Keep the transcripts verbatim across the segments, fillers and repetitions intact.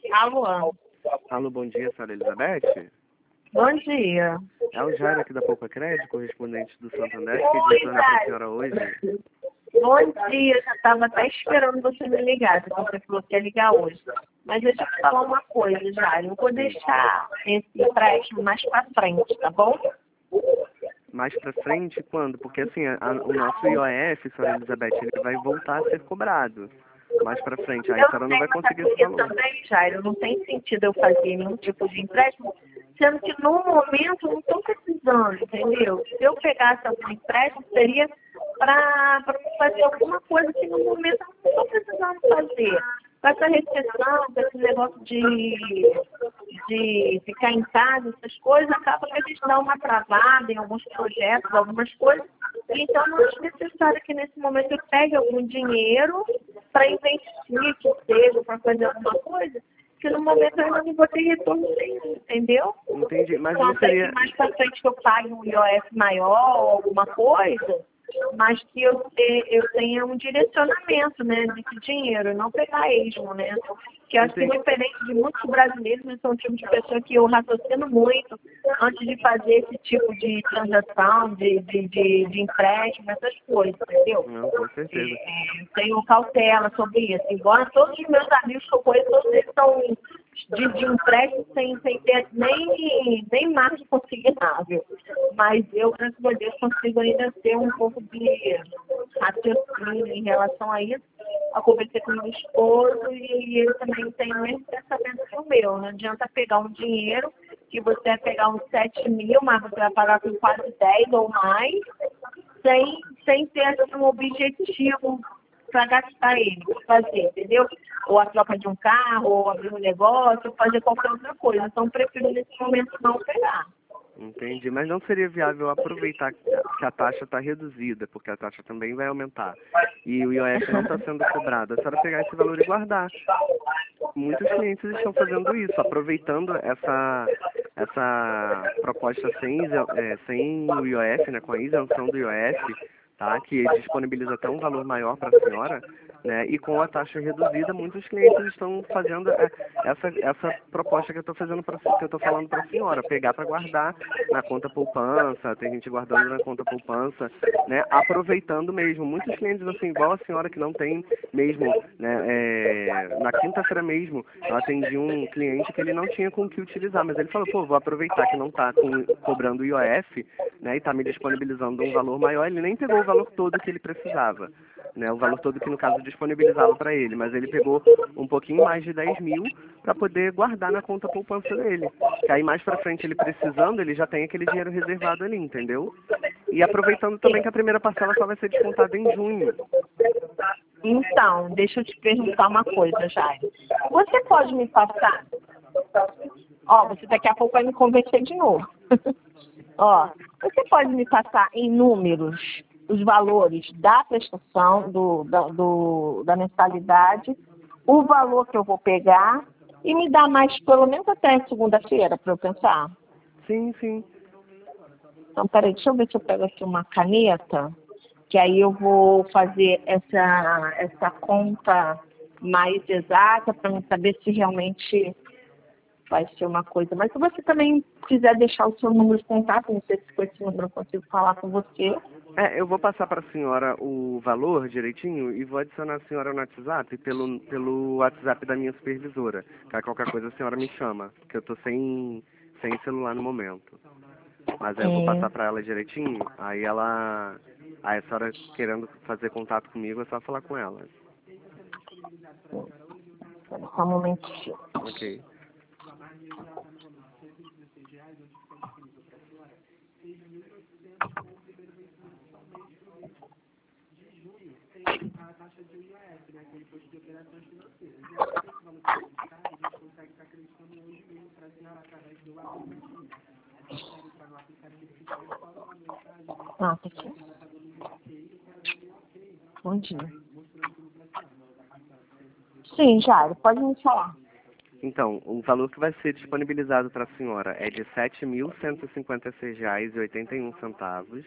Alô, Alô, bom dia, senhora Elizabeth. bom dia. É o Jairo aqui da Poupa Crédito, correspondente do Santander, que queria retornar para a senhora hoje. Bom dia, já estava até esperando você me ligar, porque você falou que ia ligar hoje. Mas deixa eu te falar uma coisa, Jairo. Eu vou deixar esse empréstimo mais para frente, tá bom? Mais para frente, quando? Porque assim, a, a, o nosso I O F, senhora Elizabeth, ele vai voltar a ser cobrado. Mais para frente, aí a Eu senhora não sei, vai mas sabe conseguir por esse que valor. também, Jairo? Não tem sentido eu fazer nenhum tipo de empréstimo, sendo que no momento eu não estou precisando, entendeu? Se eu pegasse algum empréstimo, seria para fazer alguma coisa que no momento eu não estou precisando fazer. Com essa recessão, com esse negócio de, de ficar em casa, essas coisas, acaba que a gente dá uma travada em alguns projetos, algumas coisas. Então, não é necessário que nesse momento eu pegue algum dinheiro para investir, que seja, para fazer alguma coisa, que no momento eu ainda não vou ter retorno nenhum, entendeu? Entendi, mas Então, não até seria... que mais para frente que eu pague um I O F maior ou alguma coisa, mas que eu, te, eu tenha um direcionamento, né, desse dinheiro, não pegar esmo, né? Que eu acho que Entendi. diferente de muitos brasileiros, eu sou um tipo de pessoa que eu raciocino muito antes de fazer esse tipo de transação, de, de, de, de empréstimo, essas coisas, entendeu? Não, com certeza. É, tenho cautela sobre isso. Embora todos os meus amigos que eu conheço, todos eles são de, de empréstimo sem, sem ter nem, nem margem consignável. Mas eu, graças a Deus, consigo ainda ter um pouco de raciocínio em relação a isso. Eu conversei com meu esposo e ele também tem o mesmo pensamento que o meu. Não adianta pegar um dinheiro que você vai pegar uns sete mil, mas você vai pagar com quase dez ou mais, sem, sem ter assim, um objetivo para gastar ele, para fazer, entendeu? Ou a troca de um carro, ou abrir um negócio, ou fazer qualquer outra coisa. Então, eu prefiro nesse momento não pegar. Entendi, mas não seria viável aproveitar que a taxa está reduzida, porque a taxa também vai aumentar, e o I O F não está sendo cobrado, a senhora pegar esse valor e guardar. Muitos clientes estão fazendo isso, aproveitando essa, essa proposta sem, isen- é, sem o I O F, né, com a isenção do I O F, tá, que disponibiliza até um valor maior para a senhora, né, e com a taxa reduzida, muitos clientes estão fazendo é, essa, essa proposta que eu estou fazendo pra, que eu estou falando para a senhora, pegar para guardar na conta poupança, tem gente guardando na conta poupança, né, aproveitando mesmo. Muitos clientes, assim, igual a senhora que não tem mesmo, né, é, na quinta-feira mesmo, eu atendi um cliente que ele não tinha com o que utilizar, mas ele falou, pô, vou aproveitar que não está cobrando o I O F, né, e está me disponibilizando um valor maior, ele nem pegou o valor todo que ele precisava, né, o valor todo que no caso disponibilizava para ele, mas ele pegou um pouquinho mais de dez mil para poder guardar na conta poupança dele, que aí mais para frente ele precisando, ele já tem aquele dinheiro reservado ali, entendeu? E aproveitando também que a primeira parcela só vai ser descontada em junho. Então, deixa eu te perguntar uma coisa, Jair. Você pode me passar? Ó, você daqui a pouco vai me convencer de novo. Ó, você pode me passar em números os valores da prestação, do, da, do, da mensalidade, o valor que eu vou pegar e me dar mais, pelo menos até segunda-feira, para eu pensar? Sim, sim. Então, peraí, deixa eu ver se eu pego aqui uma caneta, que aí eu vou fazer essa, essa conta mais exata para saber se realmente vai ser uma coisa. Mas se você também quiser deixar o seu número de contato, não sei se com esse número eu consigo falar com você. É, eu vou passar para a senhora o valor direitinho e vou adicionar a senhora no WhatsApp pelo, pelo WhatsApp da minha supervisora. Que qualquer coisa a senhora me chama, que eu tô sem, sem celular no momento. Mas aí eu vou passar Hum, para ela direitinho, aí ela... Aí a senhora querendo fazer contato comigo, é só falar com ela. só um momentinho. Ok. Ah, tá aqui. Bom dia. Sim, Jairo, pode me falar. Então, o valor que vai ser disponibilizado para a senhora é de sete mil cento e cinquenta e seis reais e oitenta e um centavos.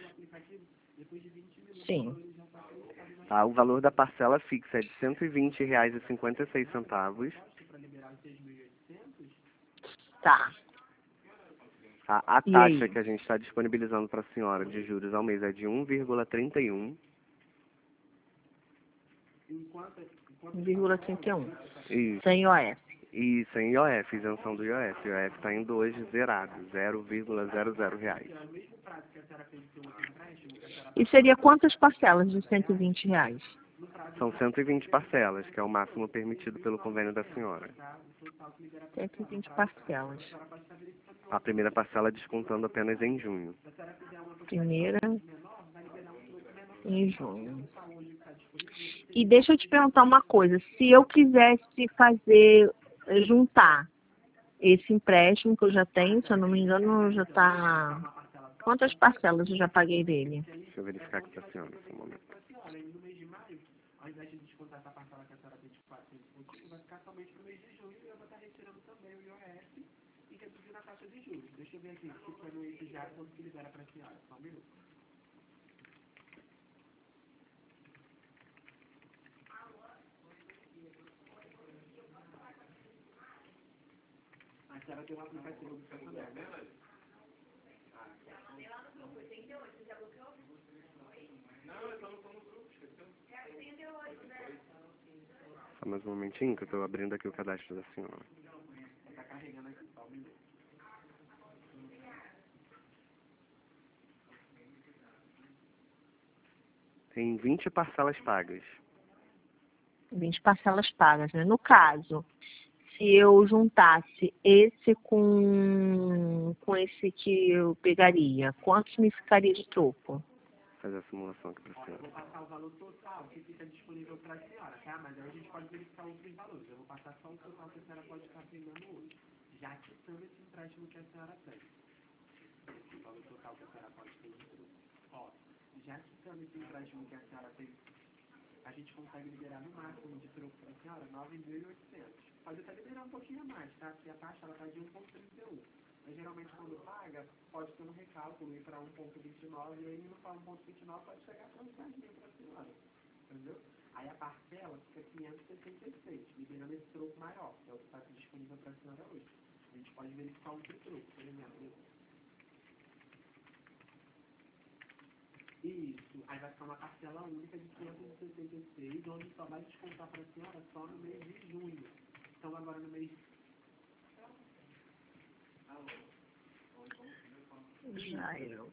Sim. Tá? O valor da parcela fixa é de cento e vinte reais e cinquenta e seis centavos. Tá. A, a E taxa aí? que a gente está disponibilizando para a senhora de juros ao mês é de um vírgula trinta e um. um vírgula trinta e um. Isso. Sem I O F. E sem I O F, isenção do I O F. O I O F está em dois zerado, zero vírgula zero zero reais. E seria quantas parcelas de cento e vinte reais? São cento e vinte parcelas, que é o máximo permitido pelo convênio da senhora. cento e vinte parcelas. A primeira parcela descontando apenas em junho. Primeira em junho. E deixa eu te perguntar uma coisa. Se eu quisesse fazer, juntar esse empréstimo que eu já tenho, se eu não me engano, já está... Quantas parcelas eu já paguei dele? Deixa eu verificar aqui para a senhora nesse momento. Só mais um momentinho que eu estou abrindo aqui o cadastro da senhora. Tem vinte parcelas pagas. vinte parcelas pagas, né? No caso, se eu juntasse esse com, com esse que eu pegaria, quantos me ficaria de troco? Vou fazer a simulação aqui para a senhora. Jairo.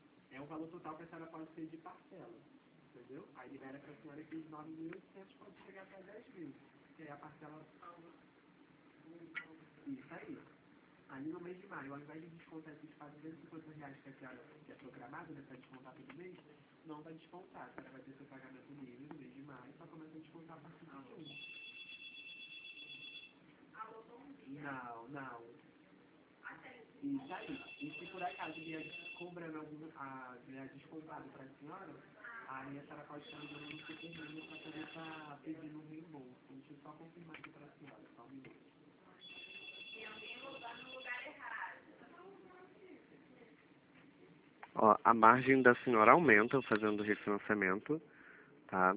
Ó, a margem da senhora aumenta fazendo o refinanciamento, tá?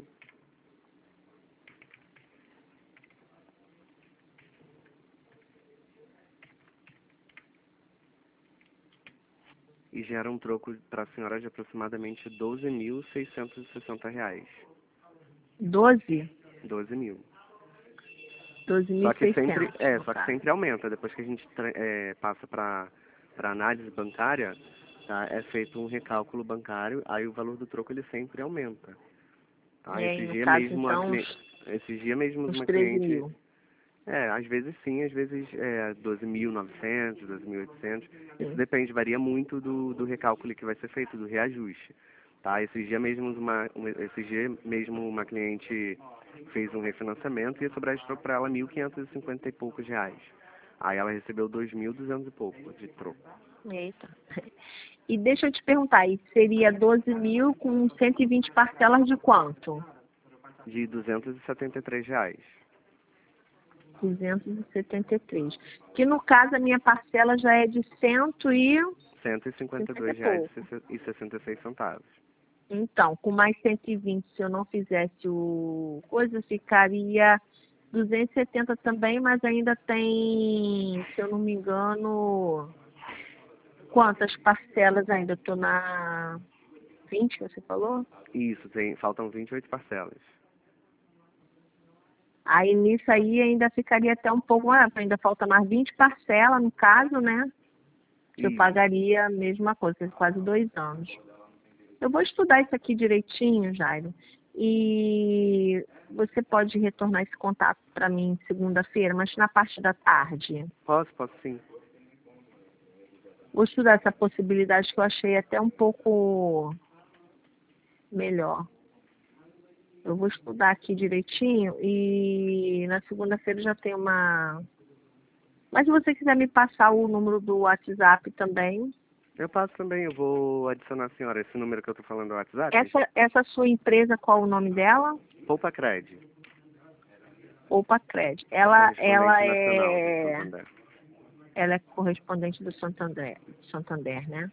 E gera um troco para a senhora de aproximadamente doze mil seiscentos e sessenta reais. doze? doze mil. doze mil Só e que seiscentos. sempre, é, no só que caso. sempre aumenta. Depois que a gente tra- é, passa para para análise bancária, tá? É feito um recálculo bancário, aí o valor do troco ele sempre aumenta. Tá? É, Esse no dia caso, mesmo a então, cli... uns, esse dia mesmo uns uma treze cliente, mil. é, às vezes sim, às vezes é doze mil e novecentos, doze mil e oitocentos. Isso Sim. depende, varia muito do, do recálculo que vai ser feito, do reajuste. Tá? Esse dia mesmo uma, um- esse dia mesmo uma cliente fez um refinanciamento e ia sobrar de troco para ela mil quinhentos e cinquenta e poucos reais. Aí ela recebeu dois mil e duzentos e pouco de troco. Eita. E deixa eu te perguntar, e seria doze mil com cento e vinte parcelas de quanto? De duzentos e setenta e três reais. duzentos e setenta e três. Que no caso a minha parcela já é de cento e... cento e cinquenta e dois cinquenta e reais pouco. e sessenta e seis centavos. Então, com mais cento e vinte, se eu não fizesse o coisa, ficaria duzentos e setenta também, mas ainda tem, se eu não me engano, quantas parcelas ainda? Eu tô na vinte, que você falou? Isso, tem, faltam vinte e oito parcelas. Aí nisso aí ainda ficaria até um pouco, ah, ainda falta mais vinte parcelas no caso, né? Que eu Isso. pagaria a mesma coisa, quase dois anos. Eu vou estudar isso aqui direitinho, Jairo. E você pode retornar esse contato para mim segunda-feira, mas na parte da tarde. Posso, posso sim. Vou estudar essa possibilidade que eu achei até um pouco melhor. Eu vou estudar aqui direitinho e na segunda-feira já tem uma... Mas se você quiser me passar o número do WhatsApp também. Eu passo também, eu vou adicionar a senhora esse número que eu tô falando no WhatsApp. Essa, essa sua empresa, qual o nome dela? Poupa Cred. Poupa Cred. Ela, ela Nacional do é... Santander. Ela é correspondente do Santander, Santander, né?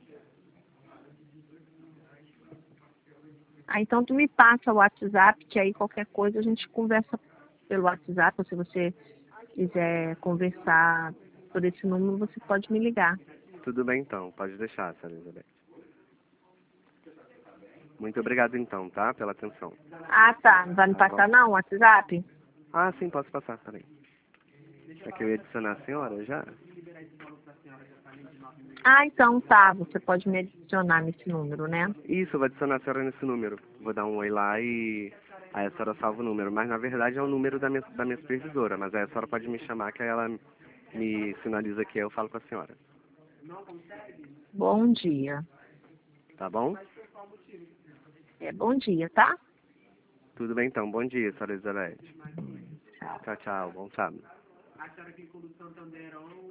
Ah, então tu me passa o WhatsApp, que aí qualquer coisa a gente conversa pelo WhatsApp, ou se você quiser conversar por esse número, você pode me ligar. Tudo bem então, pode deixar, senhora Elizabeth. Muito obrigado então, tá? Pela atenção. Ah, tá. Não vai me Tá passar bom? não o WhatsApp? Ah, sim, posso passar, peraí. É que eu ia adicionar a senhora já? Ah, então tá. Você pode me adicionar nesse número, né? Isso, eu vou adicionar a senhora nesse número. Vou dar um oi lá e aí a senhora salva o número. Mas na verdade é o número da minha, da minha supervisora, mas aí a senhora pode me chamar que aí ela me sinaliza que eu falo com a senhora. Bom dia. Tá bom? É bom dia, tá? Tudo bem então, bom dia, senhora Elizabeth. Tchau. Tchau, tchau, bom sábado.